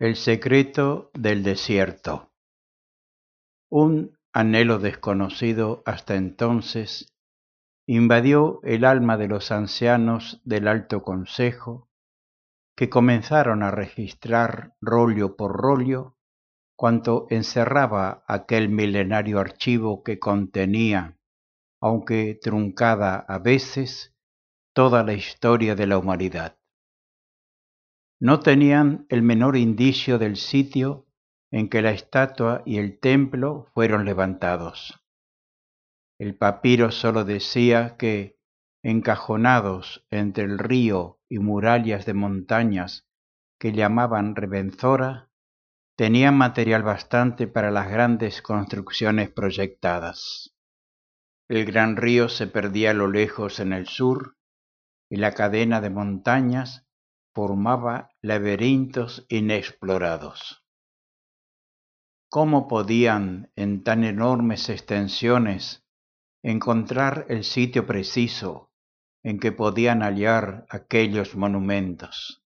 El secreto del desierto. Un anhelo desconocido hasta entonces invadió el alma de los ancianos del Alto Consejo, que comenzaron a registrar rollo por rollo cuanto encerraba aquel milenario archivo que contenía, aunque truncada a veces, toda la historia de la humanidad. No tenían el menor indicio del sitio en que la estatua y el templo fueron levantados. El papiro solo decía que, encajonados entre el río y murallas de montañas que llamaban Revenzora, tenían material bastante para las grandes construcciones proyectadas. El gran río se perdía a lo lejos en el sur, y la cadena de montañas formaba laberintos inexplorados. ¿Cómo podían, en tan enormes extensiones, encontrar el sitio preciso en que podían hallar aquellos monumentos?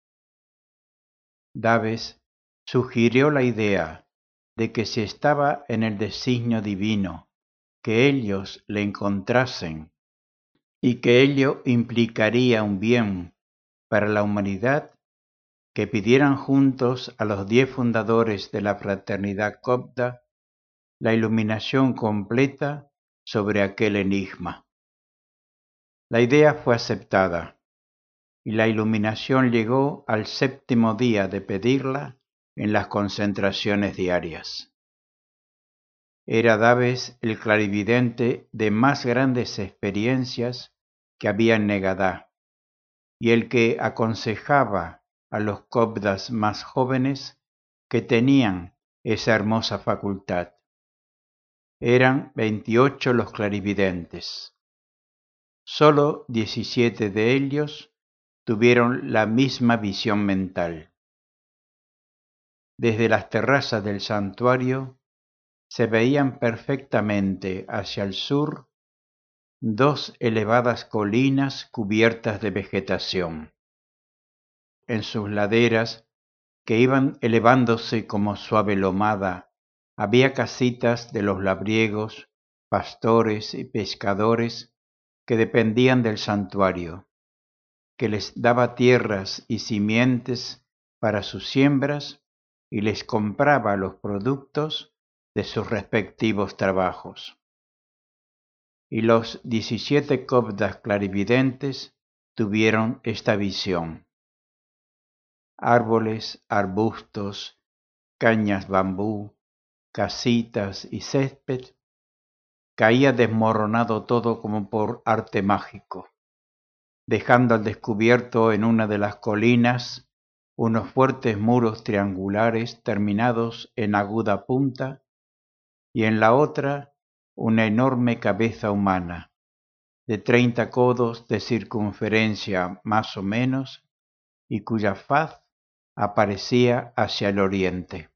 Daves sugirió la idea de que si estaba en el designio divino que ellos le encontrasen y que ello implicaría un bien para la humanidad, que pidieran juntos a los 10 fundadores de la fraternidad copta la iluminación completa sobre aquel enigma. La idea fue aceptada, y la iluminación llegó al 7º día de pedirla en las concentraciones diarias. Era Daves el clarividente de más grandes experiencias que había en Negadá, y el que aconsejaba a los coptas más jóvenes que tenían esa hermosa facultad. Eran 28 los clarividentes. Solo 17 de ellos tuvieron la misma visión mental. Desde las terrazas del santuario se veían perfectamente hacia el sur 2 elevadas colinas cubiertas de vegetación. En sus laderas, que iban elevándose como suave lomada, había casitas de los labriegos, pastores y pescadores que dependían del santuario, que les daba tierras y simientes para sus siembras y les compraba los productos de sus respectivos trabajos. Y los 17 coptas clarividentes tuvieron esta visión. Árboles, arbustos, cañas bambú, casitas y césped, caía desmoronado todo como por arte mágico, dejando al descubierto en una de las colinas unos fuertes muros triangulares terminados en aguda punta, y en la otra una enorme cabeza humana, de 30 codos de circunferencia más o menos, y cuya faz aparecía hacia el oriente.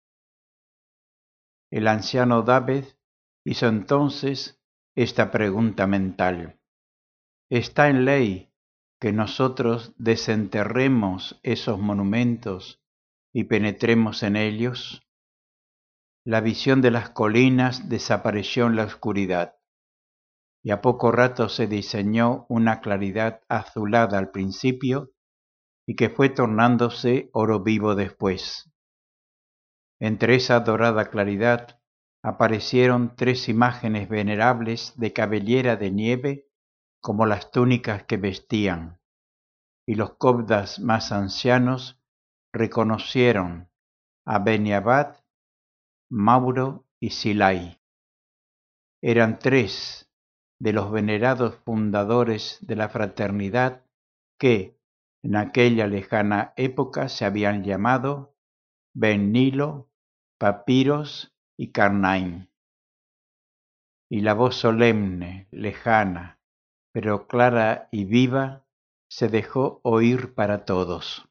El anciano Daves hizo entonces esta pregunta mental: ¿está en ley que nosotros desenterremos esos monumentos y penetremos en ellos? La visión de las colinas desapareció en la oscuridad, y a poco rato se diseñó una claridad azulada al principio y que fue tornándose oro vivo después. Entre esa dorada claridad aparecieron 3 imágenes venerables de cabellera de nieve como las túnicas que vestían, y los coptas más ancianos reconocieron a Beniabad, Mauro y Silai. Eran 3 de los venerados fundadores de la fraternidad que, en aquella lejana época, se habían llamado Ben Nilo, Papiros y Carnaim. Y la voz solemne, lejana, pero clara y viva, se dejó oír para todos.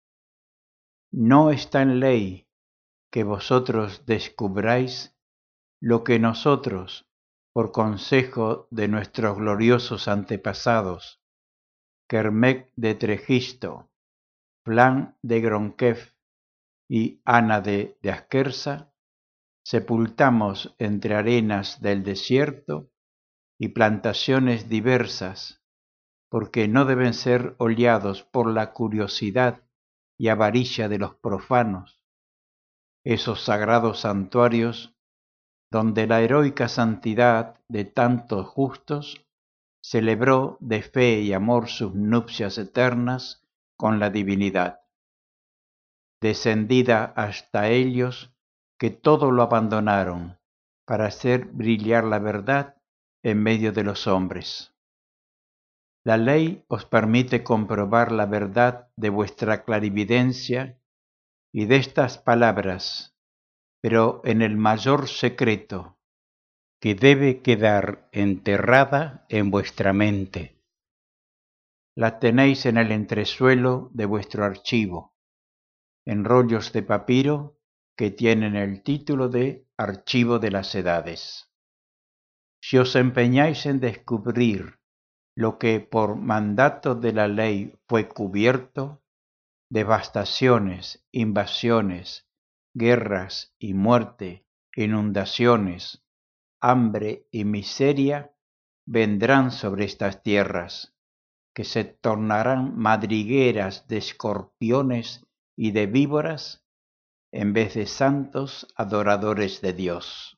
No está en ley que vosotros descubráis lo que nosotros, por consejo de nuestros gloriosos antepasados, Kermec de Tregisto, Flan de Gronkev y Ana de Asquerza, sepultamos entre arenas del desierto y plantaciones diversas, porque no deben ser oleados por la curiosidad y avaricia de los profanos, esos sagrados santuarios donde la heroica santidad de tantos justos celebró de fe y amor sus nupcias eternas con la divinidad, descendida hasta ellos que todo lo abandonaron para hacer brillar la verdad en medio de los hombres. La ley os permite comprobar la verdad de vuestra clarividencia y de estas palabras, pero en el mayor secreto, que debe quedar enterrada en vuestra mente. La tenéis en el entresuelo de vuestro archivo, en rollos de papiro que tienen el título de Archivo de las Edades. Si os empeñáis en descubrir lo que por mandato de la ley fue cubierto, devastaciones, invasiones, guerras y muerte, inundaciones, hambre y miseria vendrán sobre estas tierras, que se tornarán madrigueras de escorpiones y de víboras en vez de santos adoradores de Dios.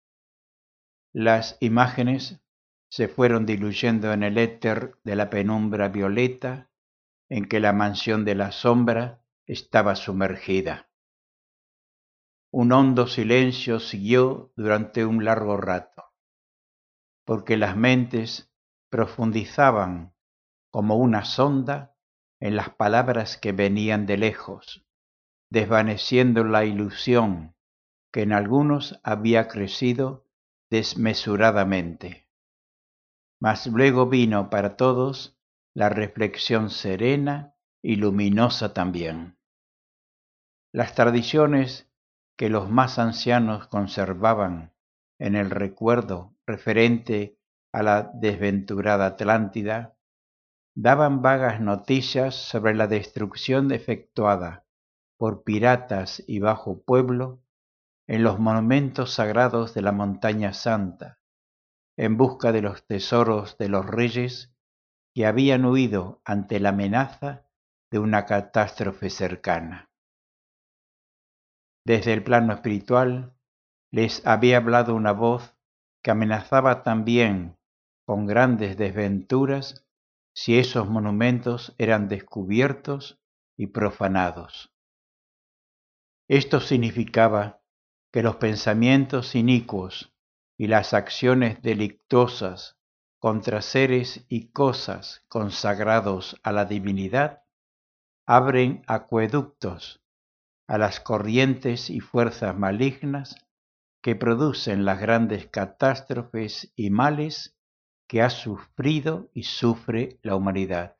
Las imágenes se fueron diluyendo en el éter de la penumbra violeta en que la mansión de la sombra estaba sumergida. Un hondo silencio siguió durante un largo rato, porque las mentes profundizaban como una sonda en las palabras que venían de lejos, desvaneciendo la ilusión que en algunos había crecido desmesuradamente. Mas luego vino para todos la reflexión serena y luminosa también. Las tradiciones que los más ancianos conservaban en el recuerdo referente a la desventurada Atlántida daban vagas noticias sobre la destrucción efectuada por piratas y bajo pueblo en los monumentos sagrados de la Montaña Santa, en busca de los tesoros de los reyes que habían huido ante la amenaza de una catástrofe cercana. Desde el plano espiritual les había hablado una voz que amenazaba también con grandes desventuras si esos monumentos eran descubiertos y profanados. Esto significaba que los pensamientos inicuos y las acciones delictuosas contra seres y cosas consagrados a la divinidad abren acueductos a las corrientes y fuerzas malignas que producen las grandes catástrofes y males que ha sufrido y sufre la humanidad.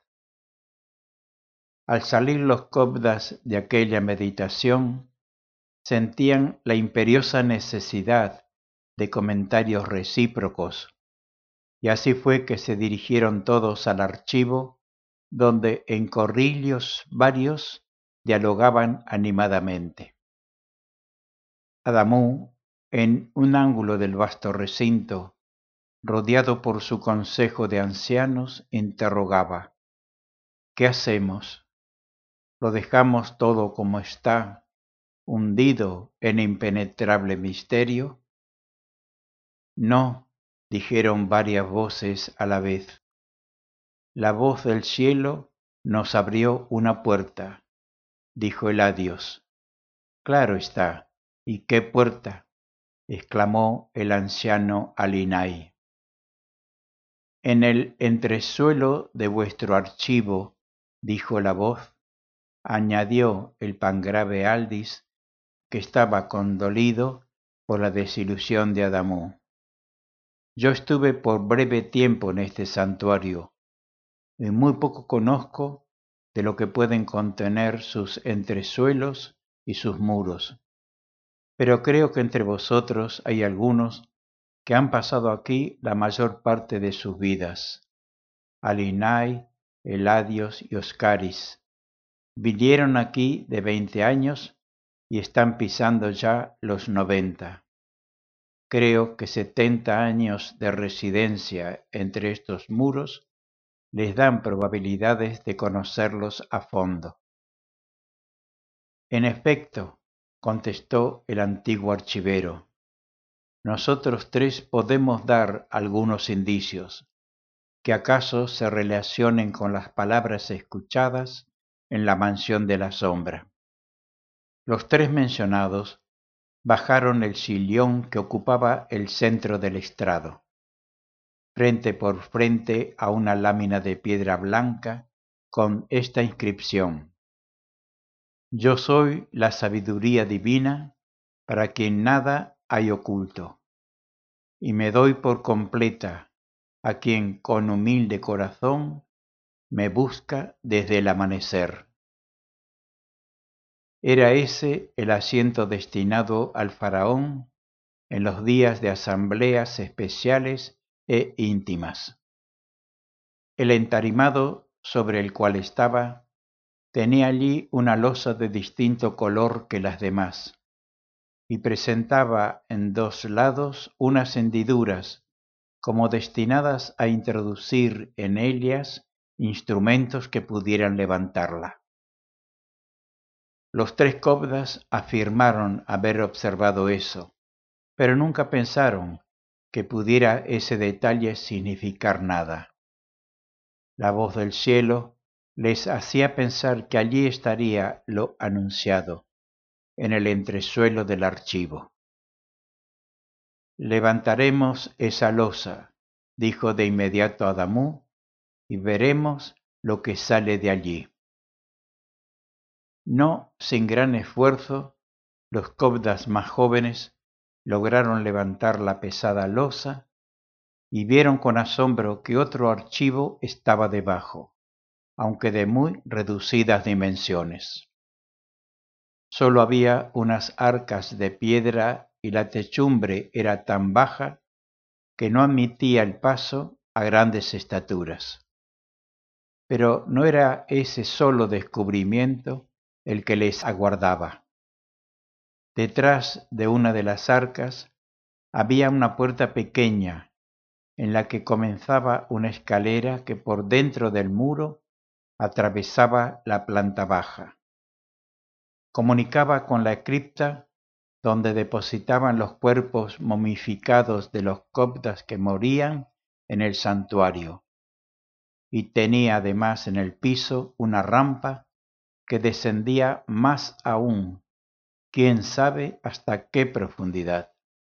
Al salir los cobdas de aquella meditación, sentían la imperiosa necesidad de comentarios recíprocos, y así fue que se dirigieron todos al archivo, donde en corrillos varios dialogaban animadamente. Adamú, en un ángulo del vasto recinto, rodeado por su consejo de ancianos, interrogaba: ¿qué hacemos? ¿Lo dejamos todo como está, hundido en impenetrable misterio? No, dijeron varias voces a la vez. La voz del cielo nos abrió una puerta, dijo el adiós. Claro está, ¿y qué puerta?, exclamó el anciano Alinai. En el entresuelo de vuestro archivo, dijo la voz, añadió el pangrave Aldis, que estaba condolido por la desilusión de Adamú. Yo estuve por breve tiempo en este santuario, y muy poco conozco de lo que pueden contener sus entresuelos y sus muros. Pero creo que entre vosotros hay algunos que han pasado aquí la mayor parte de sus vidas. Alinai, Eladios y Oscaris vinieron aquí de 20 años y están pisando ya los 90. Creo que 70 años de residencia entre estos muros les dan probabilidades de conocerlos a fondo. En efecto, contestó el antiguo archivero, nosotros tres podemos dar algunos indicios, que acaso se relacionen con las palabras escuchadas en la mansión de la sombra. Los tres mencionados bajaron el sillón que ocupaba el centro del estrado, frente por frente a una lámina de piedra blanca con esta inscripción: Yo soy la sabiduría divina para quien nada hay oculto, y me doy por completa a quien con humilde corazón me busca desde el amanecer. Era ese el asiento destinado al faraón en los días de asambleas especiales e íntimas. El entarimado sobre el cual estaba tenía allí una losa de distinto color que las demás, y presentaba en dos lados unas hendiduras como destinadas a introducir en ellas instrumentos que pudieran levantarla. Los tres cobdas afirmaron haber observado eso, pero nunca pensaron que pudiera ese detalle significar nada. La voz del cielo les hacía pensar que allí estaría lo anunciado, en el entresuelo del archivo. Levantaremos esa losa, dijo de inmediato Adamú, y veremos lo que sale de allí. No sin gran esfuerzo, los cobdas más jóvenes lograron levantar la pesada losa y vieron con asombro que otro archivo estaba debajo, aunque de muy reducidas dimensiones. Solo había unas arcas de piedra y la techumbre era tan baja que no admitía el paso a grandes estaturas. Pero no era ese solo descubrimiento el que les aguardaba. Detrás de una de las arcas había una puerta pequeña en la que comenzaba una escalera que por dentro del muro atravesaba la planta baja. Comunicaba con la cripta donde depositaban los cuerpos momificados de los coptas que morían en el santuario, y tenía además en el piso una rampa que descendía más aún, quién sabe hasta qué profundidad.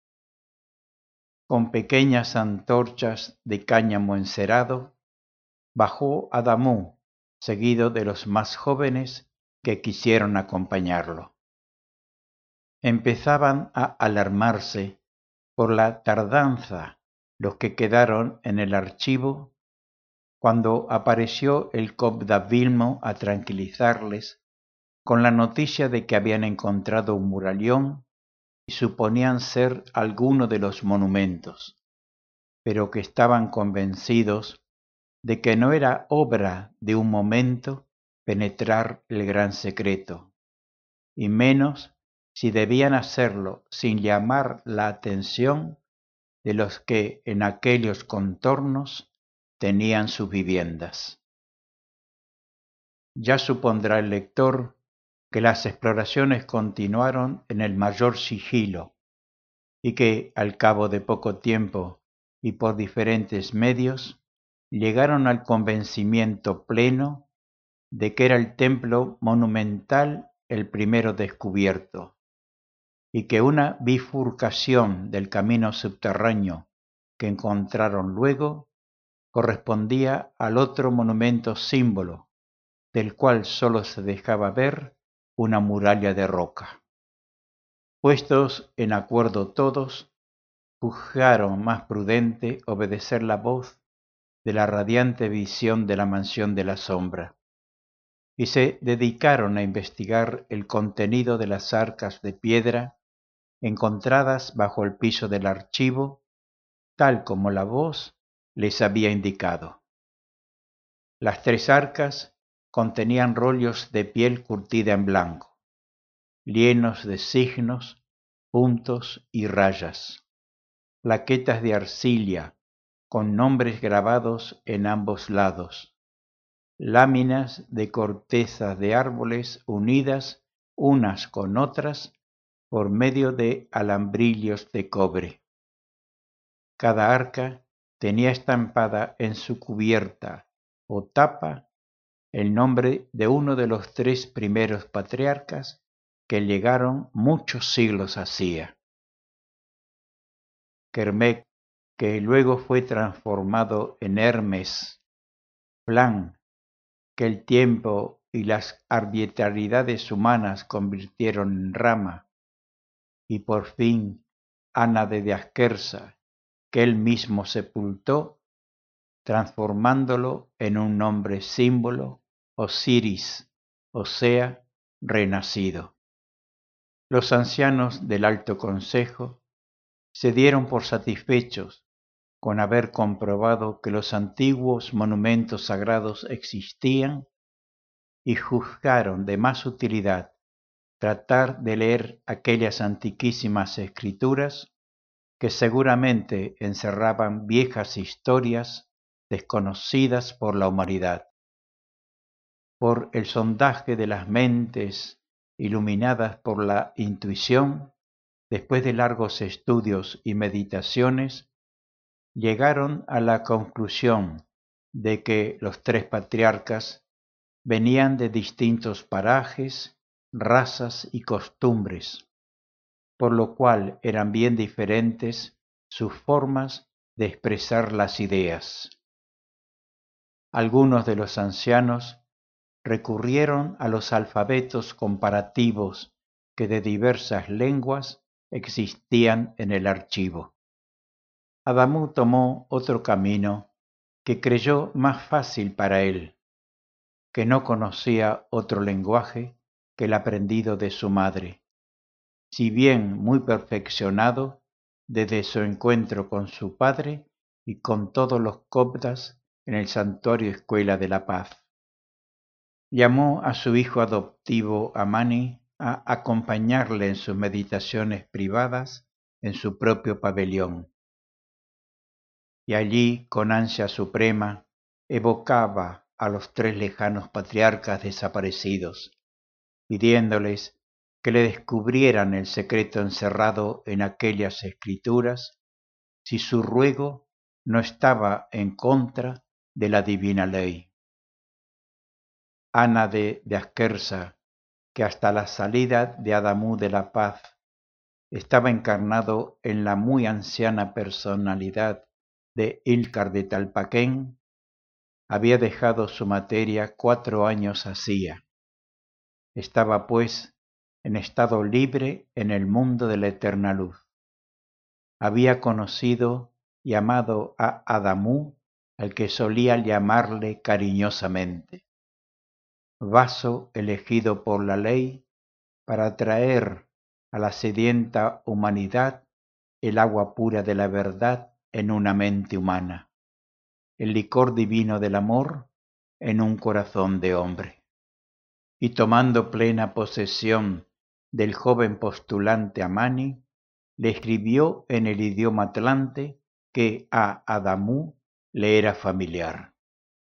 Con pequeñas antorchas de cáñamo encerado, bajó Adamú, seguido de los más jóvenes que quisieron acompañarlo. Empezaban a alarmarse por la tardanza los que quedaron en el archivo cuando apareció el cobda Vilmo a tranquilizarles con la noticia de que habían encontrado un murallón y suponían ser alguno de los monumentos, pero que estaban convencidos de que no era obra de un momento penetrar el gran secreto, y menos si debían hacerlo sin llamar la atención de los que en aquellos contornos tenían sus viviendas. Ya supondrá el lector que las exploraciones continuaron en el mayor sigilo y que, al cabo de poco tiempo y por diferentes medios, llegaron al convencimiento pleno de que era el templo monumental el primero descubierto, y que una bifurcación del camino subterráneo que encontraron luego correspondía al otro monumento símbolo, del cual sólo se dejaba ver una muralla de roca. Puestos en acuerdo todos, juzgaron más prudente obedecer la voz de la radiante visión de la mansión de la sombra, y se dedicaron a investigar el contenido de las arcas de piedra encontradas bajo el piso del archivo, tal como la voz les había indicado. Las tres arcas contenían rollos de piel curtida en blanco, llenos de signos, puntos y rayas, plaquetas de arcilla con nombres grabados en ambos lados, láminas de cortezas de árboles unidas unas con otras por medio de alambrillos de cobre. Cada arca tenía estampada en su cubierta o tapa el nombre de uno de los 3 primeros patriarcas que llegaron muchos siglos hacía. Kermec, que luego fue transformado en Hermes, Plan, que el tiempo y las arbitrariedades humanas convirtieron en Rama, y por fin Ana de Asquerza, que él mismo sepultó, transformándolo en un nombre símbolo, Osiris, o sea, renacido. Los ancianos del Alto Consejo se dieron por satisfechos con haber comprobado que los antiguos monumentos sagrados existían y juzgaron de más utilidad tratar de leer aquellas antiquísimas escrituras que seguramente encerraban viejas historias desconocidas por la humanidad. Por el sondaje de las mentes iluminadas por la intuición, después de largos estudios y meditaciones, llegaron a la conclusión de que los 3 patriarcas venían de distintos parajes, razas y costumbres, por lo cual eran bien diferentes sus formas de expresar las ideas. Algunos de los ancianos recurrieron a los alfabetos comparativos que de diversas lenguas existían en el archivo. Adamu tomó otro camino que creyó más fácil para él, que no conocía otro lenguaje que el aprendido de su madre, si bien muy perfeccionado desde su encuentro con su padre y con todos los coptas en el Santuario Escuela de la Paz. Llamó a su hijo adoptivo Amani a acompañarle en sus meditaciones privadas en su propio pabellón. Y allí, con ansia suprema, evocaba a los 3 lejanos patriarcas desaparecidos, pidiéndoles que le descubrieran el secreto encerrado en aquellas escrituras, si su ruego no estaba en contra de la divina ley. Ana de Asquerza, que hasta la salida de Adamu de la Paz estaba encarnado en la muy anciana personalidad de Ílcar de Talpaquén, había dejado su materia 4 años hacía. Estaba, pues, en estado libre en el mundo de la eterna luz. Había conocido y amado a Adamu, al que solía llamarle cariñosamente, vaso elegido por la ley para traer a la sedienta humanidad el agua pura de la verdad en una mente humana, el licor divino del amor en un corazón de hombre. Y tomando plena posesión del joven postulante Amani, le escribió en el idioma atlante que a Adamu le era familiar.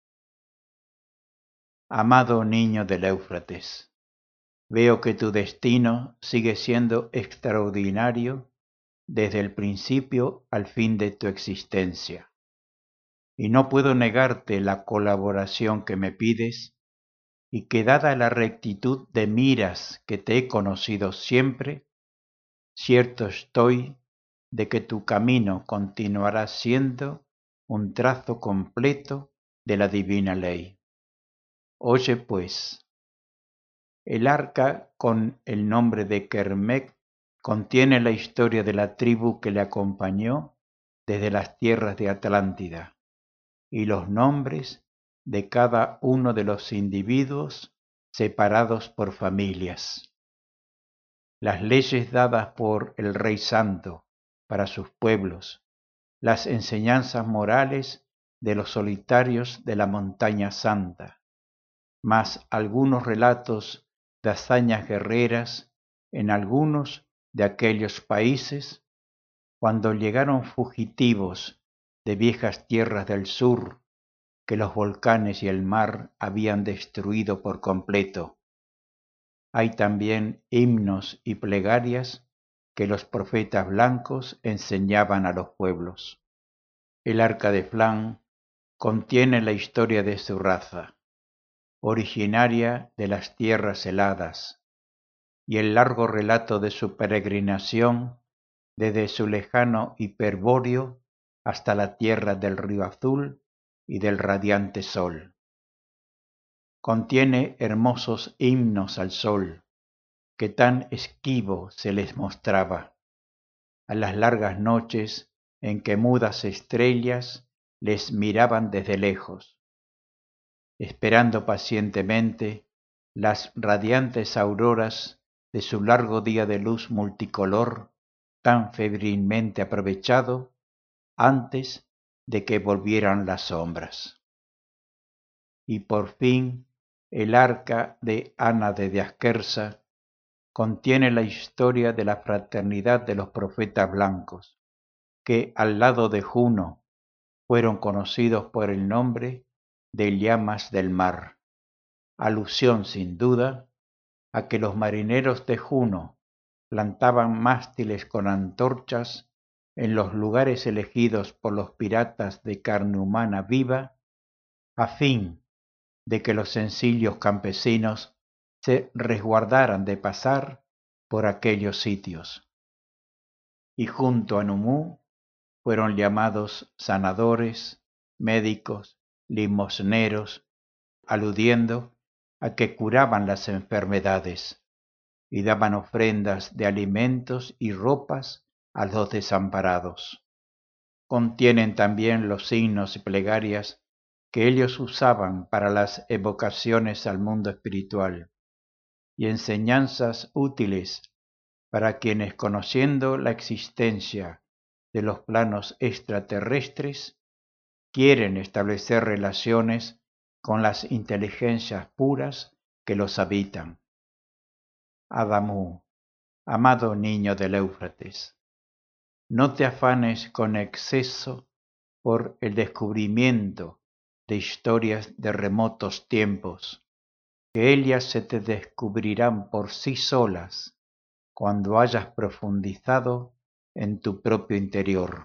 Amado niño del Éufrates, veo que tu destino sigue siendo extraordinario desde el principio al fin de tu existencia, y no puedo negarte la colaboración que me pides, y que dada la rectitud de miras que te he conocido siempre, cierto estoy de que tu camino continuará siendo un trazo completo de la divina ley. Oye pues, el arca con el nombre de Kermec contiene la historia de la tribu que le acompañó desde las tierras de Atlántida y los nombres de cada uno de los individuos separados por familias. Las leyes dadas por el Rey Santo para sus pueblos, las enseñanzas morales de los solitarios de la Montaña Santa, más algunos relatos de hazañas guerreras en algunos de aquellos países, cuando llegaron fugitivos de viejas tierras del sur que los volcanes y el mar habían destruido por completo. Hay también himnos y plegarias que los profetas blancos enseñaban a los pueblos. El Arca de Flan contiene la historia de su raza, originaria de las tierras heladas, y el largo relato de su peregrinación desde su lejano Hiperbóreo hasta la tierra del río azul y del radiante sol. Contiene hermosos himnos al sol, que tan esquivo se les mostraba, a las largas noches en que mudas estrellas les miraban desde lejos, esperando pacientemente las radiantes auroras de su largo día de luz multicolor tan febrilmente aprovechado antes de que volvieran las sombras. Y por fin el Arca de Ana de Asquerza contiene la historia de la fraternidad de los profetas blancos, que al lado de Juno fueron conocidos por el nombre de llamas del mar, alusión sin duda a que los marineros de Juno plantaban mástiles con antorchas en los lugares elegidos por los piratas de carne humana viva, a fin de que los sencillos campesinos se resguardaran de pasar por aquellos sitios. Y junto a Numú fueron llamados sanadores, médicos, limosneros, aludiendo a que curaban las enfermedades y daban ofrendas de alimentos y ropas a los desamparados. Contienen también los signos y plegarias que ellos usaban para las evocaciones al mundo espiritual y enseñanzas útiles para quienes, conociendo la existencia de los planos extraterrestres, quieren establecer relaciones con las inteligencias puras que los habitan. Adamú, amado niño del Éufrates, no te afanes con exceso por el descubrimiento de historias de remotos tiempos, que ellas se te descubrirán por sí solas cuando hayas profundizado en tu propio interior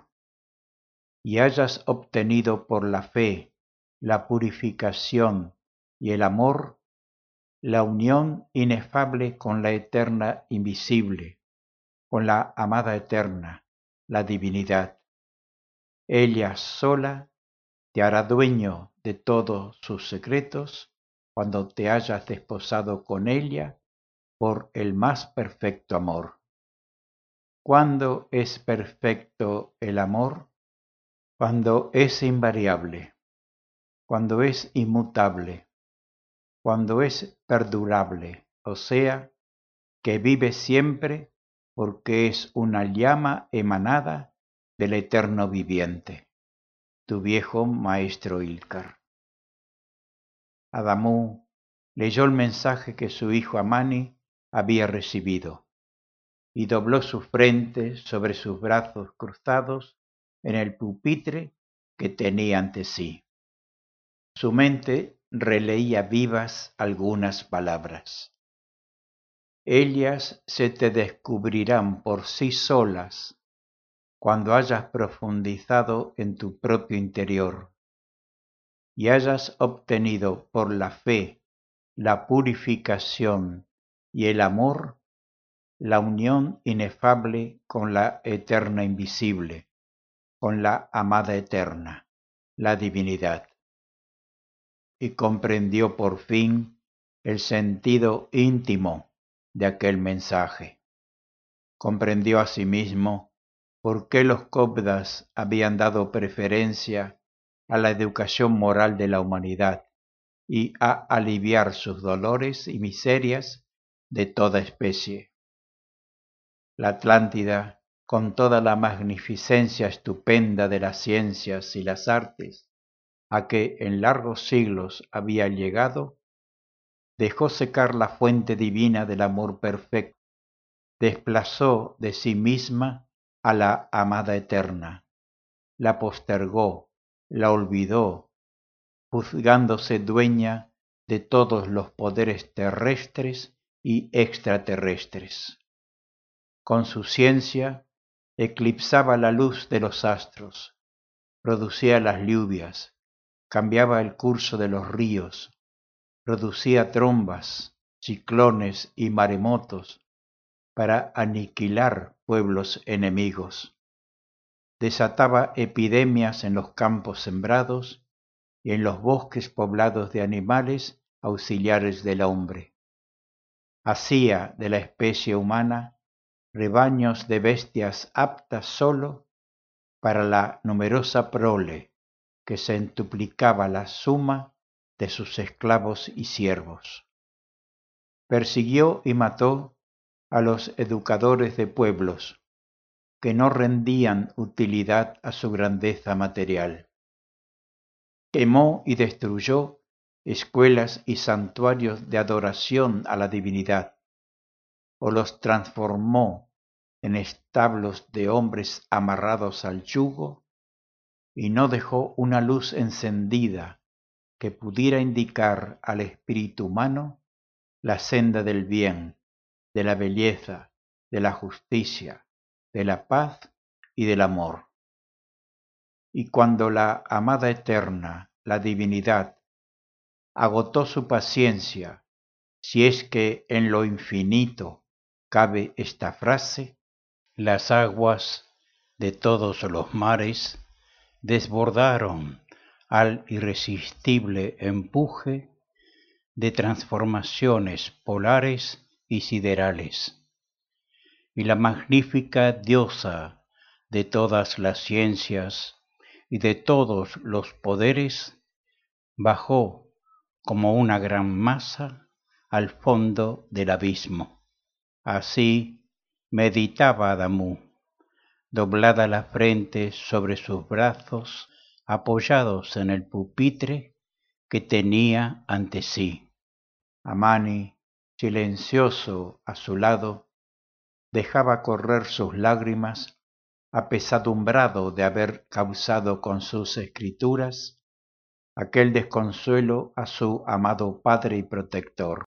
y hayas obtenido por la fe, la purificación y el amor la unión inefable con la eterna invisible, con la amada eterna, la divinidad. Ella sola te hará dueño de todos sus secretos cuando te hayas desposado con ella por el más perfecto amor. ¿Cuándo es perfecto el amor? Cuando es invariable, cuando es inmutable, cuando es perdurable, o sea, que vive siempre porque es una llama emanada del eterno viviente. Tu viejo maestro Ilkar. Adamú leyó el mensaje que su hijo Amani había recibido y dobló su frente sobre sus brazos cruzados en el pupitre que tenía ante sí. Su mente releía vivas algunas palabras. Ellas se te descubrirán por sí solas cuando hayas profundizado en tu propio interior y hayas obtenido por la fe, la purificación y el amor la unión inefable con la eterna invisible, con la amada eterna, la divinidad. Y comprendió por fin el sentido íntimo de aquel mensaje. Comprendió asimismo por qué los coptas habían dado preferencia a la educación moral de la humanidad y a aliviar sus dolores y miserias de toda especie. La Atlántida, con toda la magnificencia estupenda de las ciencias y las artes, a que en largos siglos había llegado, dejó secar la fuente divina del amor perfecto desplazó de sí misma a la amada eterna, la postergó, la olvidó, juzgándose dueña de todos los poderes terrestres y extraterrestres. Con su ciencia eclipsaba la luz de los astros, producía las lluvias, cambiaba el curso de los ríos, producía trombas, ciclones y maremotos para aniquilar pueblos enemigos. Desataba epidemias en los campos sembrados y en los bosques poblados de animales auxiliares del hombre. Hacía de la especie humana rebaños de bestias aptas sólo para la numerosa prole que centuplicaba la suma de sus esclavos y siervos. Persiguió y mató a los educadores de pueblos que no rendían utilidad a su grandeza material. Quemó y destruyó escuelas y santuarios de adoración a la divinidad, o los transformó en establos de hombres amarrados al yugo, y no dejó una luz encendida que pudiera indicar al espíritu humano la senda del bien, de la belleza, de la justicia, de la paz y del amor. Y cuando la amada eterna, la divinidad, agotó su paciencia, si es que en lo infinito cabe esta frase, las aguas de todos los mares desbordaron al irresistible empuje de transformaciones polares y siderales, y la magnífica diosa de todas las ciencias y de todos los poderes bajó como una gran masa al fondo del abismo. Así meditaba Adamú, doblada la frente sobre sus brazos, apoyados en el pupitre que tenía ante sí. Amani, silencioso a su lado, dejaba correr sus lágrimas, apesadumbrado de haber causado con sus escrituras aquel desconsuelo a su amado Padre y Protector.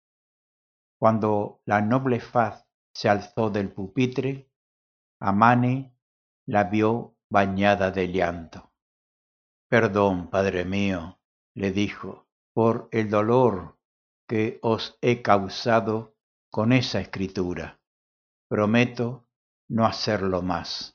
Cuando la noble faz se alzó del pupitre, Amani la vio bañada de llanto. «Perdón, Padre mío», le dijo, «por el dolor que os he causado con esa escritura. Prometo no hacerlo más.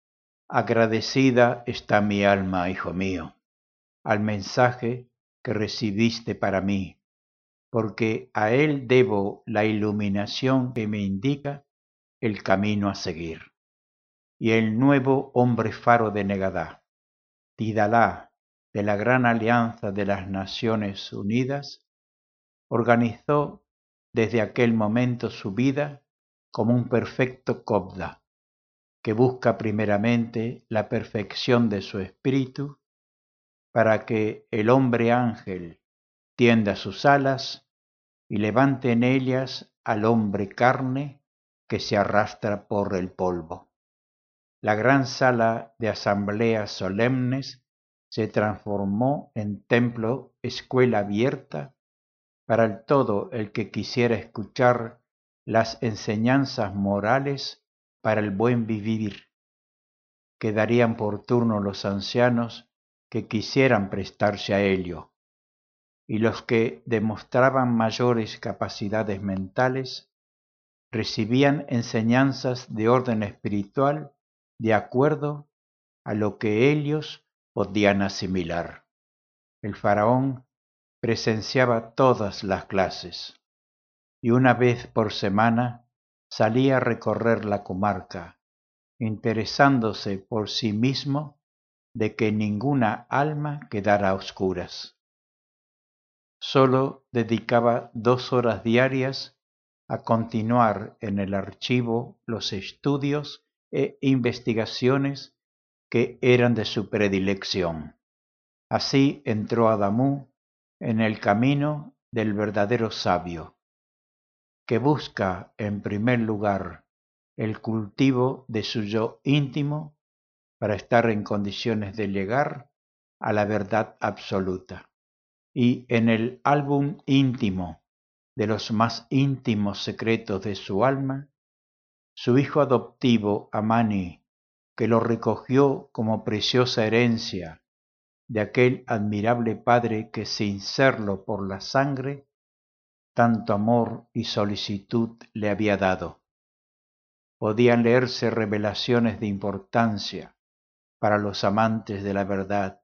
Agradecida está mi alma, hijo mío, al mensaje que recibiste para mí, porque a él debo la iluminación que me indica el camino a seguir. Y el nuevo hombre faro de Negadá, Tidalá, de la gran alianza de las Naciones Unidas, organizó desde aquel momento su vida como un perfecto Cobda, que busca primeramente la perfección de su espíritu para que el hombre ángel tienda sus alas y levante en ellas al hombre carne que se arrastra por el polvo. La gran sala de asambleas solemnes se transformó en templo, escuela abierta para todo el que quisiera escuchar las enseñanzas morales para el buen vivir, que darían por turno los ancianos que quisieran prestarse a ello, y los que demostraban mayores capacidades mentales recibían enseñanzas de orden espiritual de acuerdo a lo que ellos podían asimilar. El faraón presenciaba todas las clases y una vez por semana salía a recorrer la comarca, interesándose por sí mismo de que ninguna alma quedara a oscuras. Solo dedicaba 2 horas diarias a continuar en el archivo los estudios e investigaciones que eran de su predilección. Así entró Adamú en el camino del verdadero sabio, que busca en primer lugar el cultivo de su yo íntimo para estar en condiciones de llegar a la verdad absoluta. Y en el álbum íntimo de los más íntimos secretos de su alma, su hijo adoptivo Amani, que lo recogió como preciosa herencia de aquel admirable padre que sin serlo por la sangre, tanto amor y solicitud le había dado. Podían leerse revelaciones de importancia para los amantes de la verdad,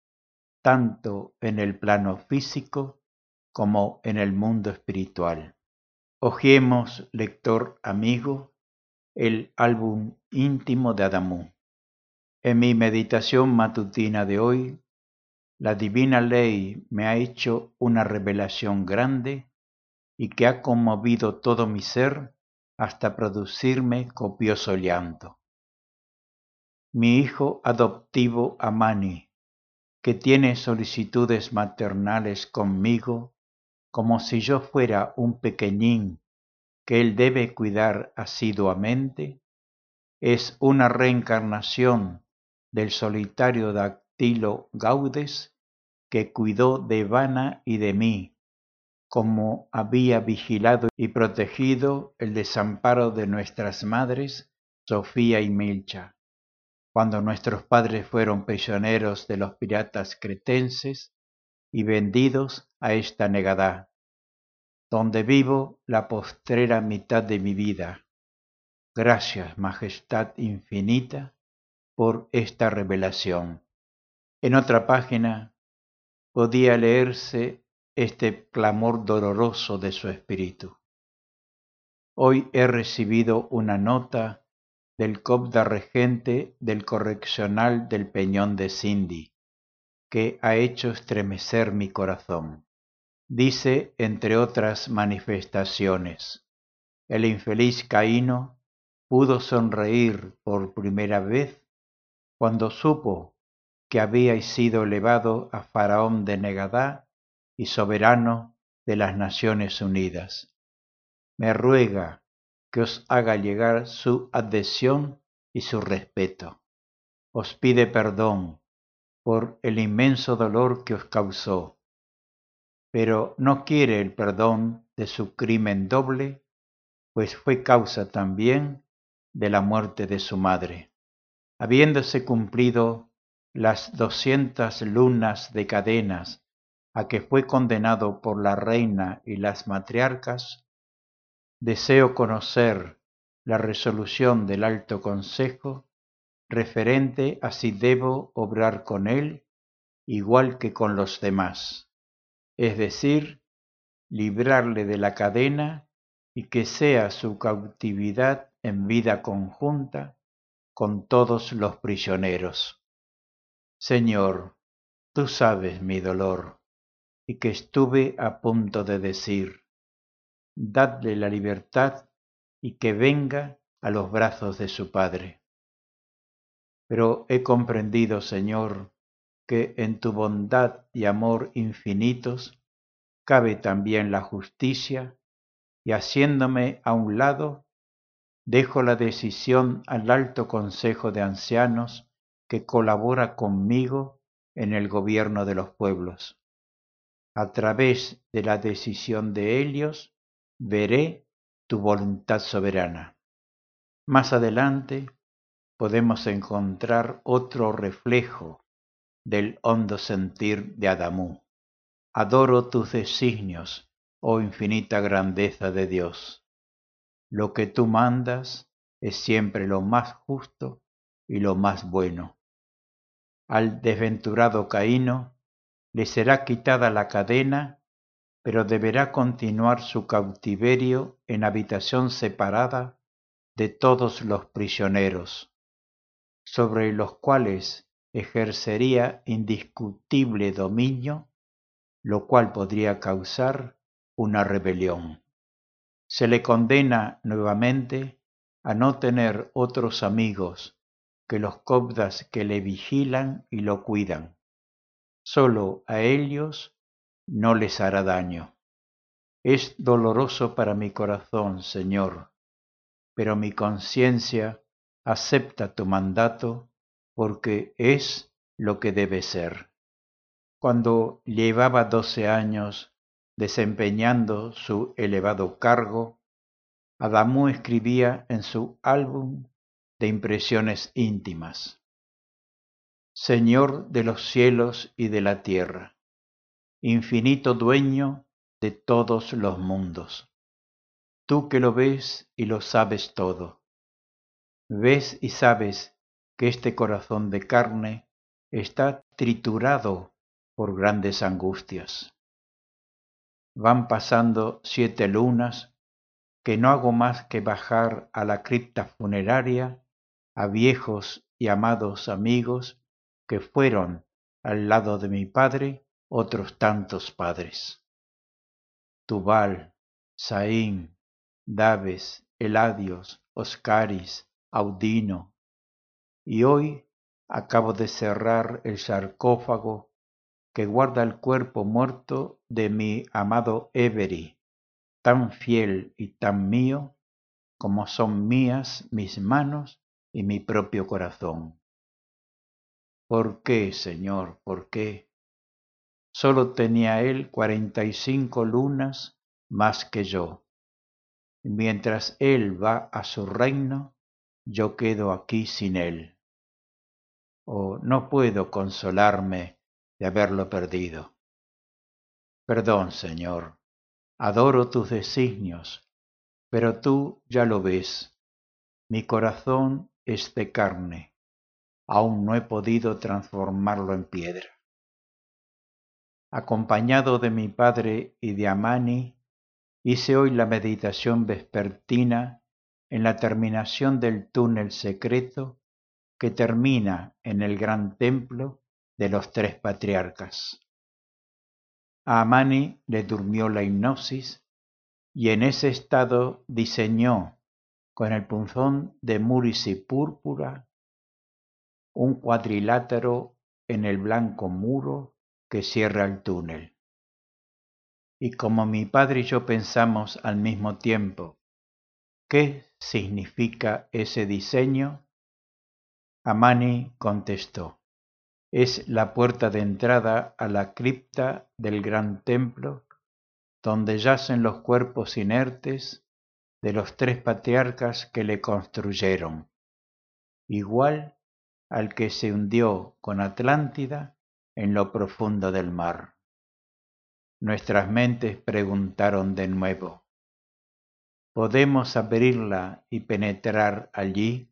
tanto en el plano físico como en el mundo espiritual. Hojeemos, lector amigo, el álbum íntimo de Adamú. En mi meditación matutina de hoy, la divina ley me ha hecho una revelación grande y que ha conmovido todo mi ser hasta producirme copioso llanto. Mi hijo adoptivo Amani, que tiene solicitudes maternales conmigo, como si yo fuera un pequeñín que él debe cuidar asiduamente, es una reencarnación del solitario Dactilo Gaudes que cuidó de Vana y de mí, como había vigilado y protegido el desamparo de nuestras madres, Sofía y Milcha, cuando nuestros padres fueron prisioneros de los piratas cretenses y vendidos a esta Negadá, donde vivo la postrera mitad de mi vida. Gracias, Majestad infinita, por esta revelación. En otra página podía leerse este clamor doloroso de su espíritu. Hoy he recibido una nota del Cobda regente del Correccional del Peñón de Cindy, que ha hecho estremecer mi corazón. Dice, entre otras manifestaciones, el infeliz Caíno pudo sonreír por primera vez cuando supo que habíais sido elevado a faraón de Negadá y soberano de las Naciones Unidas. Me ruega que os haga llegar su adhesión y su respeto. Os pide perdón por el inmenso dolor que os causó, pero no quiere el perdón de su crimen doble, pues fue causa también de la muerte de su madre. Habiéndose cumplido las 200 lunas de cadenas a que fue condenado por la reina y las matriarcas, deseo conocer la resolución del Alto Consejo referente a si debo obrar con él igual que con los demás, es decir, librarle de la cadena y que sea su cautividad en vida conjunta con todos los prisioneros. Señor, tú sabes mi dolor y que estuve a punto de decir, dadle la libertad y que venga a los brazos de su Padre. Pero he comprendido, Señor, que en tu bondad y amor infinitos cabe también la justicia, y haciéndome a un lado, dejo la decisión al Alto Consejo de Ancianos que colabora conmigo en el gobierno de los pueblos. A través de la decisión de ellos, veré tu voluntad soberana. Más adelante podemos encontrar otro reflejo del hondo sentir de Adamú. Adoro tus designios, oh infinita grandeza de Dios. Lo que tú mandas es siempre lo más justo y lo más bueno. Al desventurado Caíno le será quitada la cadena, pero deberá continuar su cautiverio en habitación separada de todos los prisioneros, sobre los cuales ejercería indiscutible dominio, lo cual podría causar una rebelión. Se le condena nuevamente a no tener otros amigos que los cobdas que le vigilan y lo cuidan. Solo a ellos no les hará daño. Es doloroso para mi corazón, Señor, pero mi conciencia acepta tu mandato porque es lo que debe ser. Cuando llevaba 12 años desempeñando su elevado cargo, Adamu escribía en su álbum de impresiones íntimas: Señor de los cielos y de la tierra, infinito dueño de todos los mundos, tú que lo ves y lo sabes todo, ves y sabes que este corazón de carne está triturado por grandes angustias. Van pasando 7 lunas que no hago más que bajar a la cripta funeraria a viejos y amados amigos que fueron al lado de mi padre otros tantos padres. Tubal, Saín, Daves, Eladios, Oscaris, Audino, y hoy acabo de cerrar el sarcófago que guarda el cuerpo muerto de mi amado Éveri, tan fiel y tan mío como son mías mis manos y mi propio corazón. ¿Por qué, Señor? ¿Por qué? Solo tenía él 45 lunas más que yo, y mientras él va a su reino, yo quedo aquí sin él. Oh, no puedo consolarme de haberlo perdido. Perdón, Señor, adoro tus designios, pero tú ya lo ves. Mi corazón es de carne, aún no he podido transformarlo en piedra. Acompañado de mi padre y de Amani, hice hoy la meditación vespertina en la terminación del túnel secreto que termina en el gran templo de los 3 patriarcas. A Amani le durmió la hipnosis y en ese estado diseñó con el punzón de murici púrpura un cuadrilátero en el blanco muro que cierra el túnel. Y como mi padre y yo pensamos al mismo tiempo, ¿qué significa ese diseño? Amani contestó: es la puerta de entrada a la cripta del gran templo, donde yacen los cuerpos inertes de los 3 patriarcas que le construyeron, igual al que se hundió con Atlántida en lo profundo del mar. Nuestras mentes preguntaron de nuevo: ¿podemos abrirla y penetrar allí?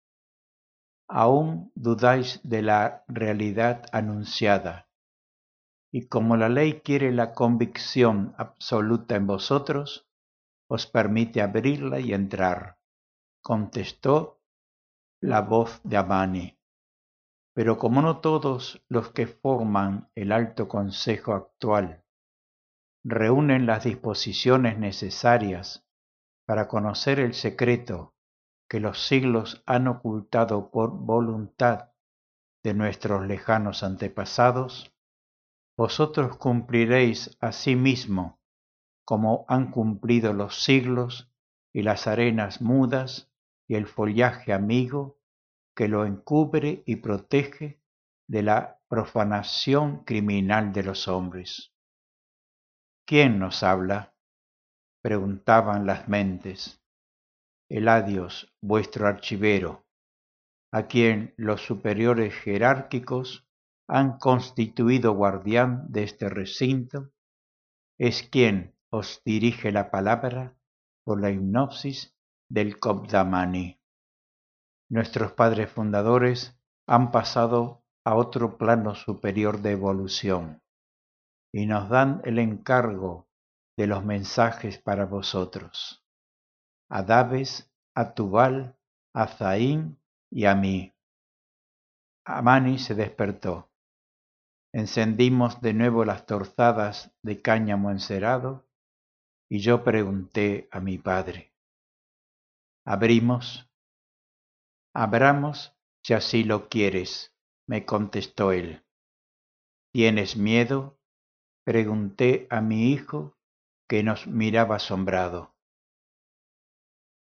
Aún dudáis de la realidad anunciada, y como la ley quiere la convicción absoluta en vosotros, os permite abrirla y entrar, contestó la voz de Amani. Pero como no todos los que forman el Alto Consejo actual reúnen las disposiciones necesarias para conocer el secreto que los siglos han ocultado por voluntad de nuestros lejanos antepasados, vosotros cumpliréis asimismo como han cumplido los siglos y las arenas mudas y el follaje amigo que lo encubre y protege de la profanación criminal de los hombres. ¿Quién nos habla?, preguntaban las mentes. Eladios, vuestro archivero, a quien los superiores jerárquicos han constituido guardián de este recinto, es quien os dirige la palabra por la hipnosis del Copdamani. Nuestros padres fundadores han pasado a otro plano superior de evolución y nos dan el encargo de los mensajes para vosotros, a Daves, a Tubal, a Zaín y a mí. Amani se despertó. Encendimos de nuevo las torzadas de cáñamo encerado y yo pregunté a mi padre: ¿abrimos? Abramos si así lo quieres, me contestó él. ¿Tienes miedo?, pregunté a mi hijo, que nos miraba asombrado.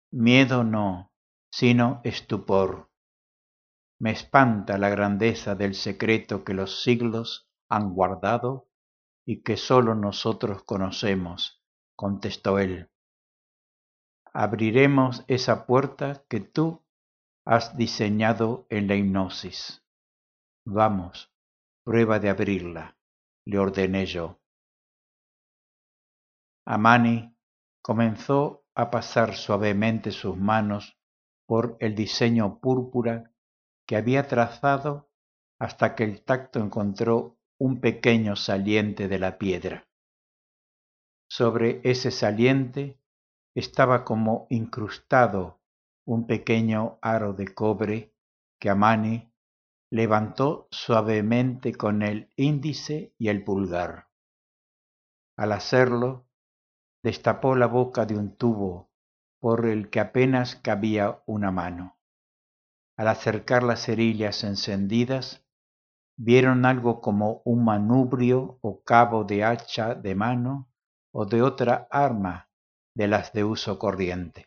miedo no, sino estupor. Me espanta la grandeza del secreto que los siglos han guardado y que sólo nosotros conocemos, contestó él. Abriremos esa puerta que tú has diseñado en la hipnosis. Vamos, prueba de abrirla, le ordené yo. Amani comenzó a pasar suavemente sus manos por el diseño púrpura que había trazado hasta que el tacto encontró un pequeño saliente de la piedra. Sobre ese saliente estaba como incrustado un pequeño aro de cobre que Amani levantó suavemente con el índice y el pulgar. Al hacerlo, destapó la boca de un tubo por el que apenas cabía una mano. Al acercar las cerillas encendidas, vieron algo como un manubrio o cabo de hacha de mano o de otra arma de las de uso corriente.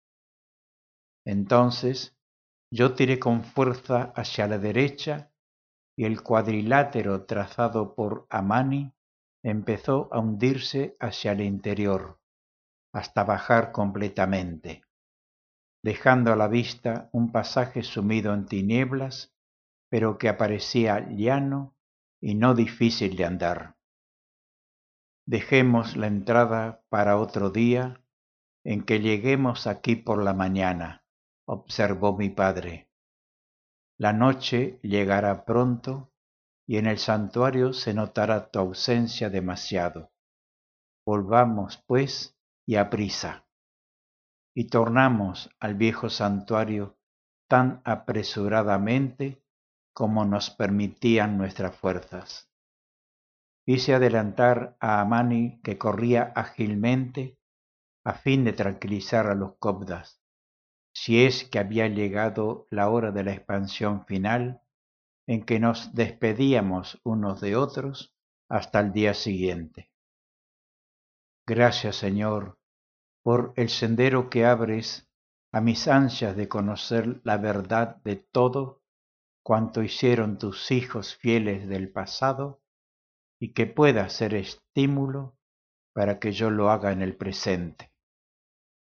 Entonces yo tiré con fuerza hacia la derecha y el cuadrilátero trazado por Amani empezó a hundirse hacia el interior, hasta bajar completamente, dejando a la vista un pasaje sumido en tinieblas, pero que aparecía llano y no difícil de andar. Dejemos la entrada para otro día en que lleguemos aquí por la mañana, observó mi padre. La noche llegará pronto y en el santuario se notará tu ausencia demasiado. Volvamos, pues, y aprisa. Y tornamos al viejo santuario tan apresuradamente como nos permitían nuestras fuerzas. Hice adelantar a Amani, que corría ágilmente, a fin de tranquilizar a los copdas, si es que había llegado la hora de la expansión final, en que nos despedíamos unos de otros hasta el día siguiente. Gracias, Señor, por el sendero que abres a mis ansias de conocer la verdad de todo cuanto hicieron tus hijos fieles del pasado y que pueda ser estímulo para que yo lo haga en el presente.